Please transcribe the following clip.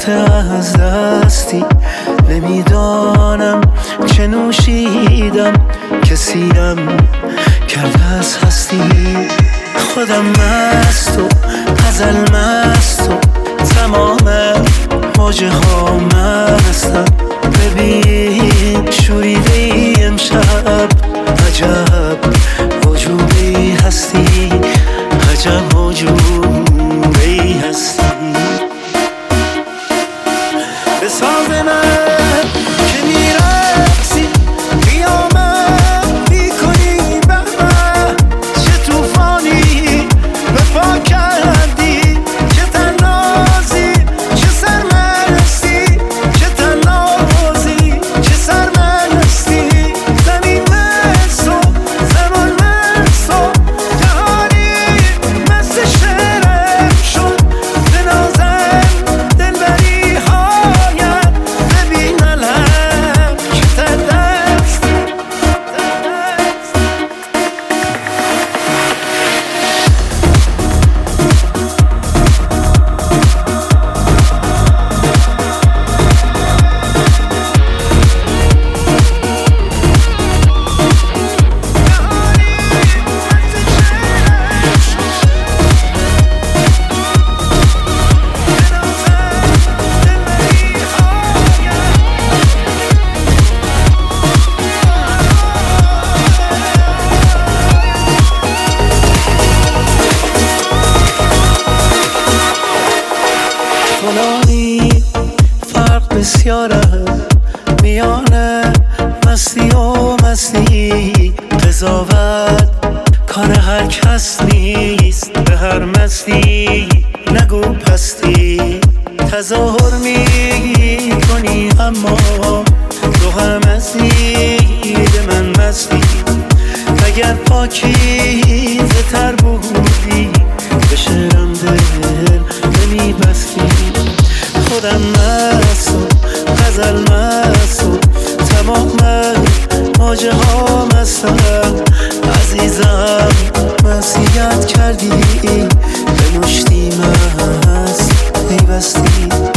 رفته از دستی، نمیدانم چه نوشیدم، کسیم کرده از هستی. خودم مست و غزل مست و تمام موجه ها مستم. ببین شوریده ای امشب، عجب وجودی هستی، عجب وجودی هستی. به ساز من که میرقصی، قیامت میکنی بهمه، چه توفانی به پا کردی، چه تنازی چه سرمستی، چه تنازی چه سرمستی. زمین مست و زمان مست و جهانی مست شعرم شد. بنازم دلبری هایم، ببین علم که تردست. فلانی فرق بسیاره میان مستی و مستی، قضاوت کار هر کس نیست، به هر مستی نگو پستی. تظاهر می کنی اما تو هم مستی، من مستی. اگر پاکیزه تر بودی به شعرم دل نمی بستی. خودم مست و غزل مست و تمام موجه ها مستم. عزیزم مسیحیت کردی، به مشتی مست پیوستی.